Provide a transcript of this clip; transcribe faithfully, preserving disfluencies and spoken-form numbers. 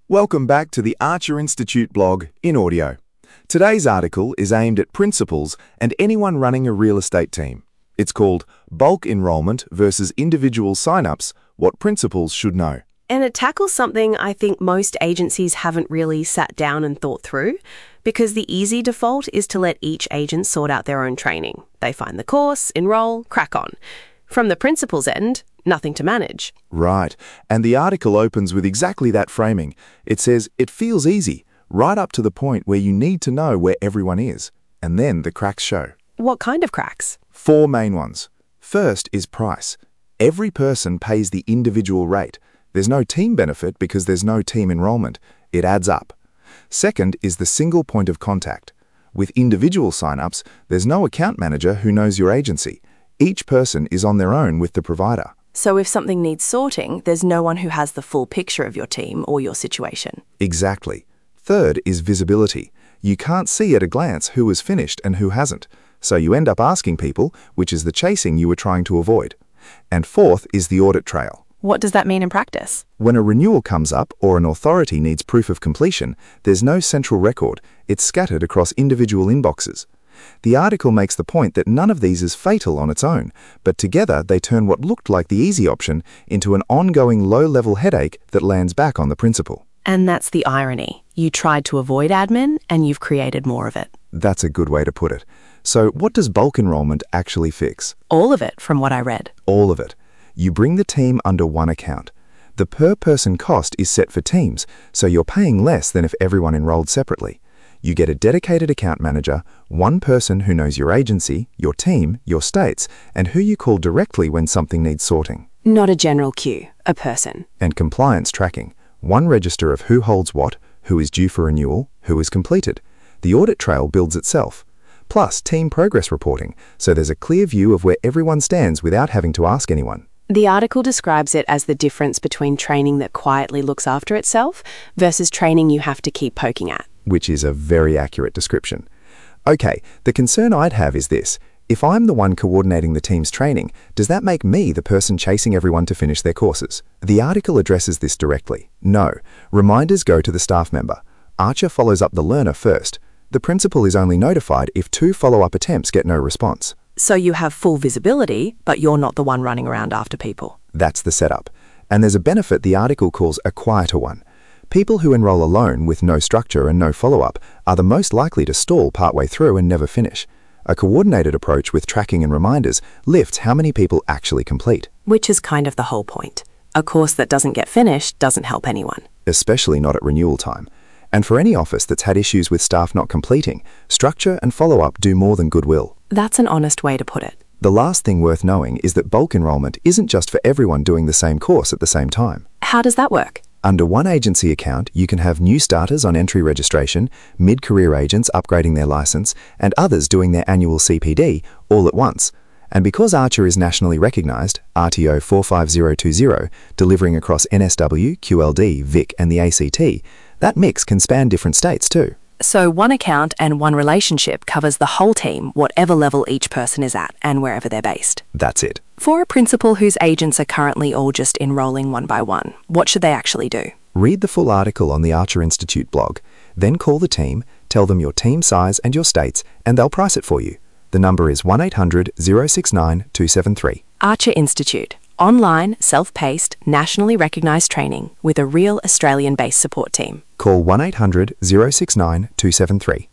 Welcome back to the Archer Institute blog in audio. Today's article is aimed at principals and anyone running a real estate team. It's called Bulk Enrollment versus Individual Sign-ups, What Principals Should Know. And it tackles something I think most agencies haven't really sat down and thought through, because the easy default is to let each agent sort out their own training. They find the course, enroll, crack on. From the principal's end, nothing to manage. Right, and the article opens with exactly that framing. It says it feels easy, right up to the point where you need to know where everyone is. And then the cracks show. What kind of cracks? Four main ones. First is price. Every person pays the individual rate. There's no team benefit because there's no team enrollment. It adds up. Second is the single point of contact. With individual sign-ups, there's no account manager who knows your agency. Each person is on their own with the provider. So if something needs sorting, there's no one who has the full picture of your team or your situation. Exactly. Third is visibility. You can't see at a glance who has finished and who hasn't, so you end up asking people, which is the chasing you were trying to avoid. And fourth is the audit trail. What does that mean in practice? When a renewal comes up or an authority needs proof of completion, there's no central record. It's scattered across individual inboxes. The article makes the point that none of these is fatal on its own, but together they turn what looked like the easy option into an ongoing low-level headache that lands back on the principal. And that's the irony. You tried to avoid admin, and you've created more of it. That's a good way to put it. So what does bulk enrollment actually fix? All of it, from what I read. All of it. You bring the team under one account. The per-person cost is set for teams, so you're paying less than if everyone enrolled separately. You get a dedicated account manager, one person who knows your agency, your team, your states, and who you call directly when something needs sorting. Not a general queue, a person. And compliance tracking, one register of who holds what, who is due for renewal, who is completed. The audit trail builds itself. Plus team progress reporting, so there's a clear view of where everyone stands without having to ask anyone. The article describes it as the difference between training that quietly looks after itself versus training you have to keep poking at. Which is a very accurate description. Okay, the concern I'd have is this. If I'm the one coordinating the team's training, does that make me the person chasing everyone to finish their courses? The article addresses this directly. No. Reminders go to the staff member. Archer follows up the learner first. The principal is only notified if two follow-up attempts get no response. So you have full visibility, but you're not the one running around after people. That's the setup. And there's a benefit the article calls a quieter one. People who enroll alone with no structure and no follow-up are the most likely to stall partway through and never finish. A coordinated approach with tracking and reminders lifts how many people actually complete. Which is kind of the whole point. A course that doesn't get finished doesn't help anyone. Especially not at renewal time. And for any office that's had issues with staff not completing, structure and follow-up do more than goodwill. That's an honest way to put it. The last thing worth knowing is that bulk enrollment isn't just for everyone doing the same course at the same time. How does that work? Under one agency account, you can have new starters on entry registration, mid-career agents upgrading their license, and others doing their annual C P D all at once. And because Archer is nationally recognized, R T O four five zero two zero, delivering across N S W, Q L D, V I C, and the A C T, that mix can span different states too. So one account and one relationship covers the whole team, whatever level each person is at and wherever they're based. That's it. For a principal whose agents are currently all just enrolling one by one, what should they actually do? Read the full article on the Archer Institute blog, then call the team, tell them your team size and your states, and they'll price it for you. The number is one eight hundred, zero six nine, two seven three. Archer Institute. Online, self-paced, nationally recognized training with a real Australian-based support team. Call one eight hundred, zero six nine, two seven three.